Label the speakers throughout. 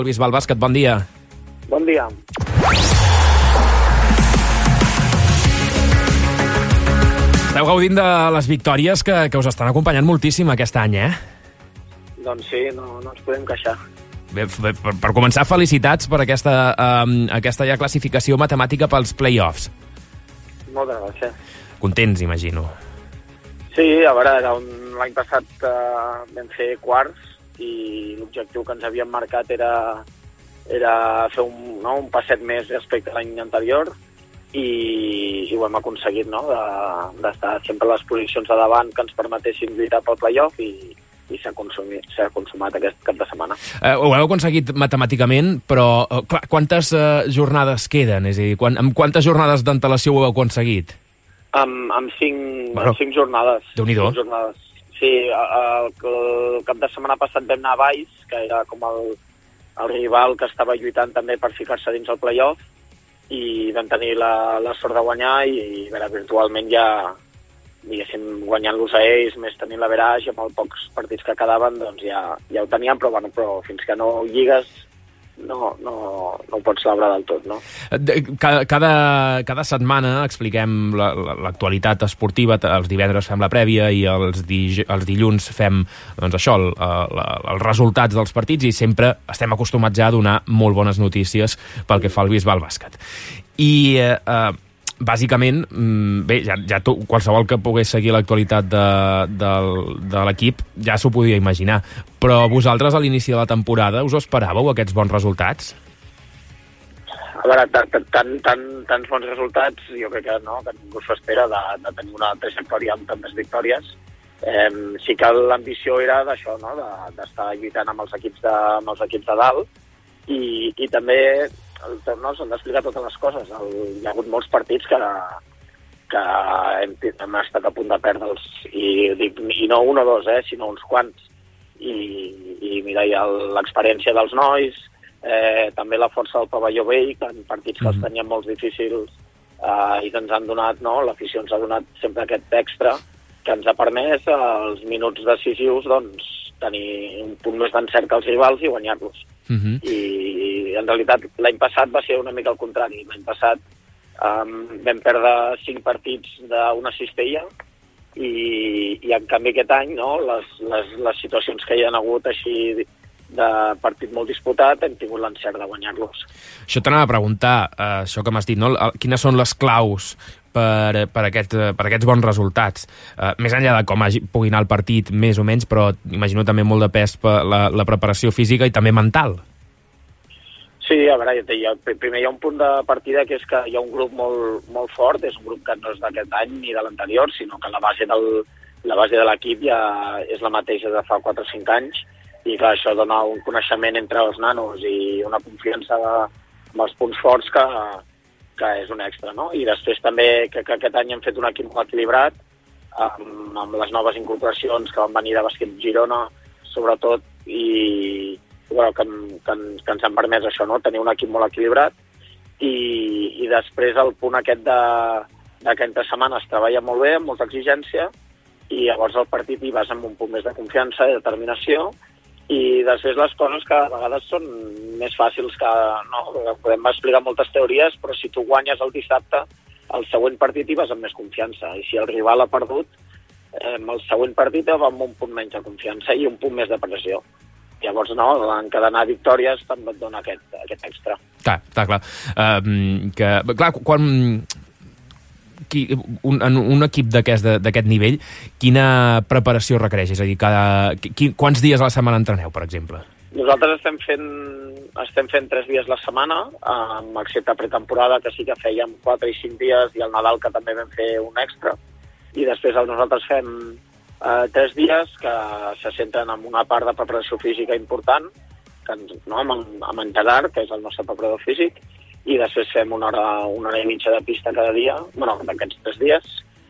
Speaker 1: Bisbal Bàsquet, bon dia.
Speaker 2: Bon dia.
Speaker 1: Esteu gaudint de les victòries que us estan acompanyant moltíssim aquest any,
Speaker 2: Doncs sí, no ens podem queixar.
Speaker 1: Bé, per començar, felicitats per aquesta ja classificació matemàtica pels play-offs.
Speaker 2: Moltes gràcies.
Speaker 1: Contents, imagino.
Speaker 2: Sí, a veure, l'any passat vam fer quarts i l'objectiu que ens havíem marcat era fer un passet més respecte a l'any anterior i ho hem aconseguit, d'estar sempre a les posicions de davant que ens permetessin lluitar pel play-off i s'ha consumat aquest cap de setmana.
Speaker 1: Ho heu aconseguit matemàticament, però quantes jornades queden? És a dir, amb quantes jornades d'antelació ho heu aconseguit?
Speaker 2: Amb 5 jornades.
Speaker 1: Déu-n'hi-do.
Speaker 2: 5 jornades. Sí, el cap de setmana passat vam anar a Valls, que era com el rival que estava lluitant també per ficar-se dins el play-off, i vam tenir la sort de guanyar i virtualment ja, diguéssim, guanyant-los a ells, més tenint l'average, amb els pocs partits que quedaven, doncs ja ho teníem, però fins que no lligues no ho pots celebrar del tot, no?
Speaker 1: Cada setmana expliquem l'actualitat esportiva, els divendres fem la prèvia i els dilluns fem, doncs això, els resultats dels partits i sempre estem acostumats ja a donar molt bones notícies pel que fa al Bisbal Bàsquet. I bàsicament, bé, ja qualsevol que pogués seguir l'actualitat de l'equip ja s'ho podia imaginar, però vosaltres a l'inici de la temporada us ho esperàveu, aquests bons resultats?
Speaker 2: A veure, tants bons resultats, jo crec que ningú s'ho espera de tenir una trajectòria amb tantes victòries. Sí que l'ambició era d'això, d'estar lluitant amb els equips de dalt i també s'han d'explicar totes les coses. Hi ha hagut molts partits que hem estat a punt de perdre'ls i no un o dos, sinó uns quants. I mira, hi ha l'experiència dels nois, també la força del pavelló vell, que en partits que els teníem molt difícils i que ens han donat, l'afició ens ha donat sempre aquest extra que ens ha permès als minuts decisius doncs tenir un punt més d'encert que els rivals i guanyar-los. I en realitat l'any passat va ser una mica al contrari. L'any passat vam perdre 5 partits d'una cistella i en canvi aquest any les situacions que hi ha hagut així de partit molt disputat hem tingut l'encert de guanyar-los.
Speaker 1: Això t'anava a preguntar, això que m'has dit, quines són les claus per aquests bons resultats, més enllà de com pugui anar el partit més o menys, però imagino també molt de pes per la preparació física i també mental.
Speaker 2: Sí, a veure, primer hi ha un punt de partida que és que hi ha un grup molt fort, és un grup que no és d'aquest any ni de l'anterior, sinó que la base de l'equip ja és la mateixa de fa 4 o 5 anys i que això dona un coneixement entre els nanos i una confiança amb els punts forts que és un extra, no? I després també que aquest any hem fet un equip molt equilibrat amb les noves incorporacions que van venir de Bàsquet Girona, sobretot, i que ens han permès això, tenir un equip molt equilibrat i després el punt aquest de que entre setmanes treballa molt bé, amb molta exigència, i llavors el partit hi vas amb un punt més de confiança i determinació i després les coses que a vegades són més fàcils que podem explicar moltes teories, però si tu guanyes el dissabte, el següent partit hi vas amb més confiança i si el rival ha perdut, el següent partit va amb un punt menys de confiança i un punt més de pressió. Llavors, encadenar victòries també et dona aquest extra.
Speaker 1: Clar. Clar, quan en un equip d'aquest nivell, quina preparació requereix? És a dir, quants dies a la setmana entreneu, per exemple?
Speaker 2: Nosaltres estem fent 3 dies la setmana, excepte pretemporada, que sí que fèiem 4 i 5 dies, i el Nadal, que també vam fer un extra. I després nosaltres fem 3 dies que se centren en una part de preparació física important, amb en Gerard, que és el nostre preparador físic, i després fem una hora i mitja de pista cada dia, d'aquests 3 dies,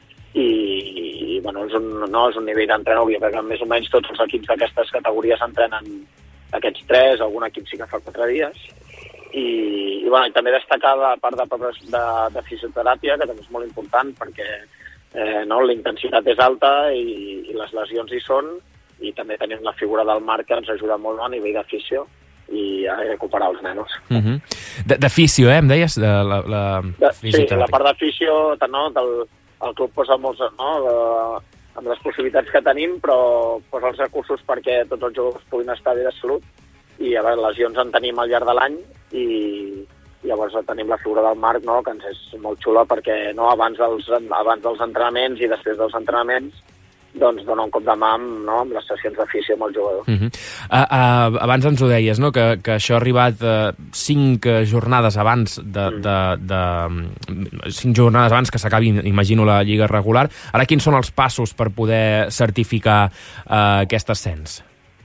Speaker 2: i és un nivell d'entrenament. Jo crec que més o menys tots els equips d'aquestes categories entrenen aquests 3, algun equip sí que fa 4 dies, i també destacar la part de fisioteràpia, que també és molt important, perquè la intensitat és alta i les lesions hi són, i també tenim la figura del Marc que ens ajuda molt a nivell de fisio, i a recuperar els nenos.
Speaker 1: D'afició, em deies?
Speaker 2: Sí, la part d'afició, no, el club posa molts, no, amb les possibilitats que tenim, però posa els recursos perquè tots els jugadors puguin estar bé de salut, i a veure, lesions en tenim al llarg de l'any, i llavors tenim la figura del Marc, no, que ens és molt xula perquè no, abans dels entrenaments i després dels entrenaments doncs dona un cop de mà amb les sessions d'afició amb el jugador.
Speaker 1: Abans ens ho deies, no? Que això ha arribat 5 jornades abans 5 jornades abans que s'acabi, imagino, la Lliga regular. Ara quins són els passos per poder certificar aquest ascens?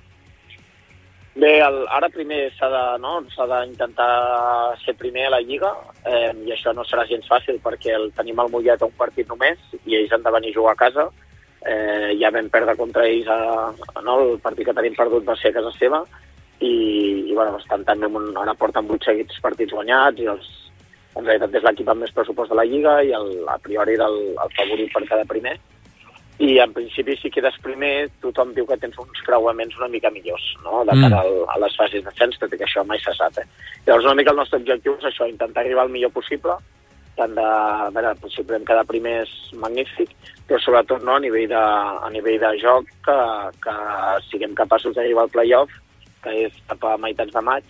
Speaker 2: Bé, ara primer s'ha d'intentar ser primer a la Lliga, i això no serà gens fàcil perquè tenim el Mollet a un partit només i ells han de venir a jugar a casa. Ja vam perdre contra ells, el partit que tenim perdut va ser a casa seva, i bueno, estan també ara porten 8 seguits partits guanyats, i en realitat és l'equip amb més pressupost de la Lliga i a priori era el favorit per cada primer. I en principi, si quedes primer, tothom diu que tens uns creuaments una mica millors, no?, de cara a les fases d'ascens, tot i que això mai se sap. Llavors, una mica el nostre objectiu és això, intentar arribar el millor possible, tant si podem quedar primer és magnífic, però sobretot a nivell de joc que siguem capaços d'arribar al play-off, que és cap a meitats de maig,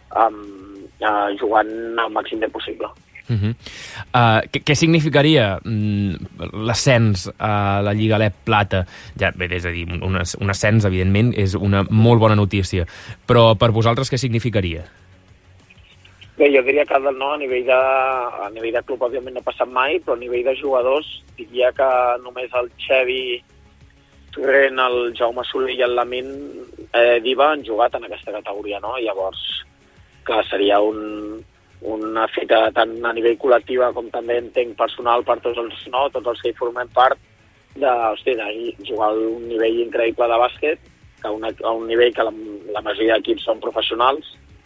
Speaker 2: jugant el màxim bé possible.
Speaker 1: Què significaria l'ascens a la Lliga LEP Plata? Ja, bé, és a dir, un ascens, evidentment, és una molt bona notícia, però per vosaltres què significaria?
Speaker 2: Bé, jo diria que a nivell de club òbviament no ha passat mai, però a nivell de jugadors diria que només el Xevi Torrent, el Jaume Soler i el Lamin Diva han jugat en aquesta categoria, no? Llavors, que seria una fita tant a nivell col·lectiva com també entenc personal per tots els que hi formem part, de jugar a un nivell increïble de bàsquet, a un nivell que la majoria d'equips són professionals,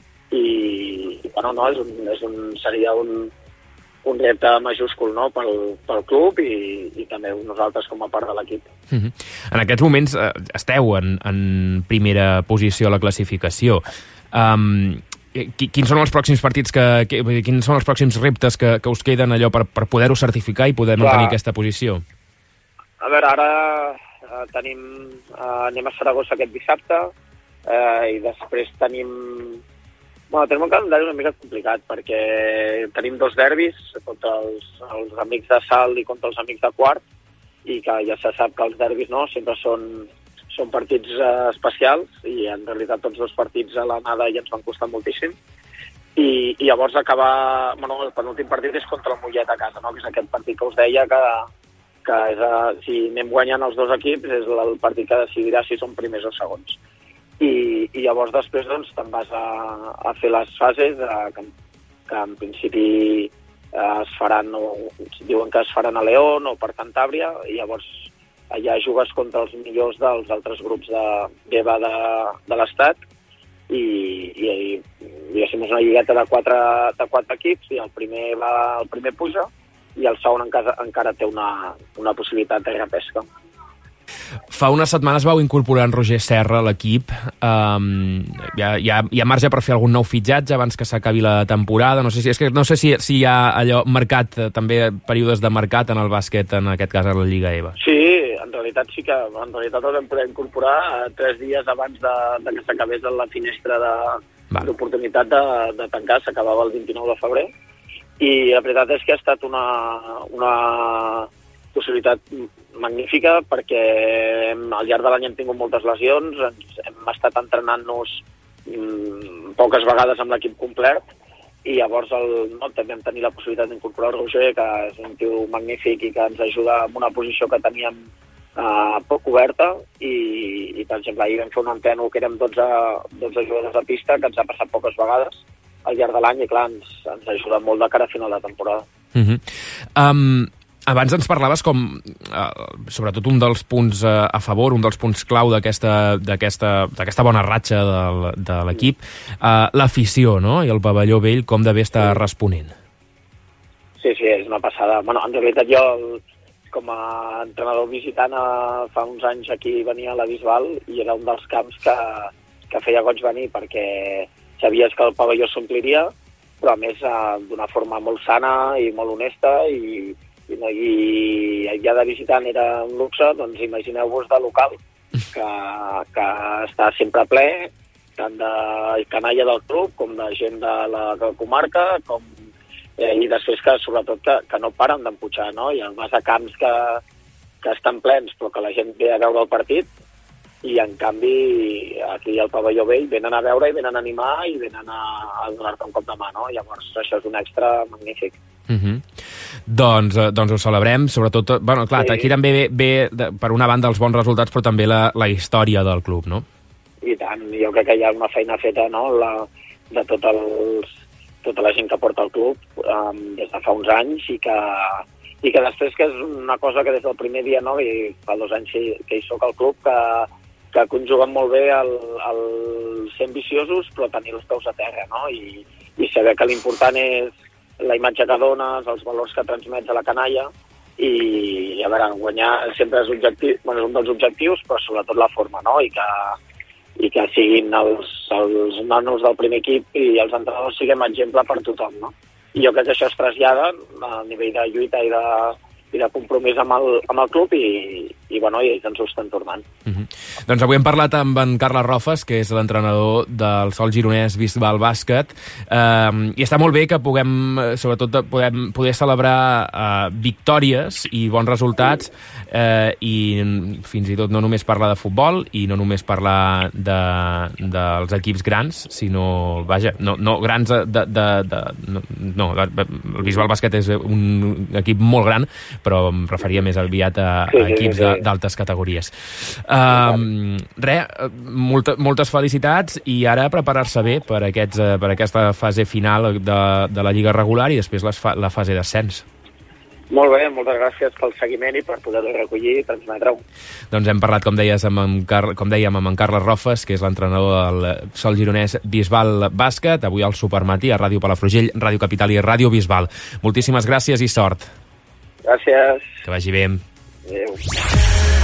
Speaker 2: i bueno, seria un repte majúscul, no?, pel club i també nosaltres com a part de l'equip.
Speaker 1: En aquests moments esteu en primera posició a la classificació. Quins són els pròxims partits, quins són els pròxims reptes que us queden allò per poder-ho certificar i poder mantenir aquesta posició?
Speaker 2: A veure, ara anem a Saragossa aquest dissabte, i després tenim un calendari una mica complicat perquè tenim 2 derbis contra els amics de Salt i contra els amics de Quart, i que ja se sap que els derbis sempre són partits especials, i en realitat tots 2 partits a l'anada ja ens van costar moltíssim, i llavors el penúltim partit és contra el Mollet a casa, no?, que és aquest partit que us deia que és, si anem guanyant els 2 equips és el partit que decidirà si són primers o segons. I llavors després te'n vas a fer les fases que en principi es faran, diuen que es faran a León o per Cantàbria, i llavors allà jugues contra els millors dels altres grups d'EVA de l'Estat, i diguéssim és una lligueta de 4 equips, i el primer puja i el segon encara té una possibilitat de repesca.
Speaker 1: Fa unes setmanes vau incorporar en Roger Serra a l'equip. Hi ha marge per fer algun nou fitxatge abans que s'acabi la temporada? No sé si hi ha allò mercat, també períodes de mercat en el bàsquet, en aquest cas a la Lliga EVA.
Speaker 2: Sí, en realitat sí que el vam poder incorporar 3 dies abans de que s'acabés la finestra d'oportunitat de tancar, s'acabava el 29 de febrer, i la veritat és que ha estat una possibilitat magnífica perquè al llarg de l'any hem tingut moltes lesions, hem estat entrenant-nos poques vegades amb l'equip complet, i llavors també vam tenir la possibilitat d'incorporar el Roger, que és un tio magnífic i que ens ajuda en una posició que teníem poc oberta, i per exemple ahir vam fer un entreno que érem 12 jugadors de pista, que ens ha passat poques vegades al llarg de l'any, i clar, ens ajuda molt de cara a final de temporada.
Speaker 1: Abans ens parlaves com, sobretot un dels punts a favor, un dels punts clau d'aquesta bona ratxa de l'equip, l'afició, no?, i el pavelló vell, com de bé està responent.
Speaker 2: Sí, és una passada. En realitat jo, com a entrenador visitant, fa uns anys aquí venia a la Bisbal, i era un dels camps que feia goig venir, perquè sabies que el pavelló s'ompliria, però a més d'una forma molt sana i molt honesta, i ja de visitant era un luxe. Doncs imagineu-vos de local, que està sempre ple, tant de canalla del club com de gent de la comarca, i després que sobretot que no paren d'empujar, no? I vas a camps que estan plens però que la gent ve a veure el partit, i en canvi aquí al pavelló vell venen a veure i venen a animar i venen a donar-te un cop de mà, no? Llavors això és un extra magnífic.
Speaker 1: Doncs ho celebrem, sobretot, bueno, clar, aquí també ve per una banda els bons resultats, però també la història del club, no?
Speaker 2: I tant, jo crec que hi ha una feina feta, no?, de tota la gent que porta el club des de fa uns anys, i que després, que és una cosa que des del primer dia, no?, i fa 2 anys que hi soc al club, que conjuguen molt bé el ser ambiciosos però tenir els peus a terra, no?, i saber que l'important és la imatge que dones, els valors que transmets a la canalla, i a veure, guanyar sempre és un dels objectius, però sobretot la forma, no?, i que siguin els nanos del primer equip i els entrenadors siguem exemple per tothom, no? I jo crec que això es trasllada a nivell de lluita i de compromís amb el club, i ells ens ho estan tornant.
Speaker 1: Doncs avui hem parlat amb en Carles Rofes, que és l'entrenador del Sol Gironès Bisbal Bàsquet, i està molt bé que sobretot poder celebrar victòries i bons resultats, i fins i tot no només parlar de futbol i no només parlar dels equips grans, sinó, vaja, no grans no, el Bisbal Bàsquet és un equip molt gran, però em referia més aviat a equips d'altes categories. Moltes felicitats, i ara preparar-se bé per aquesta fase final de la Lliga regular i després la fase d'ascens.
Speaker 2: Molt bé, moltes gràcies pel seguiment i per poder-ho recollir i transmetre-ho.
Speaker 1: Doncs hem parlat, com dèiem, amb en Carles Rofes, que és l'entrenador del Sol Gironès Bisbal Bàsquet, avui al Supermatí, a Ràdio Palafrugell, Ràdio Capital i Ràdio Bisbal. Moltíssimes gràcies i sort.
Speaker 2: Gràcies.
Speaker 1: Que vagi bé.
Speaker 2: Adéu.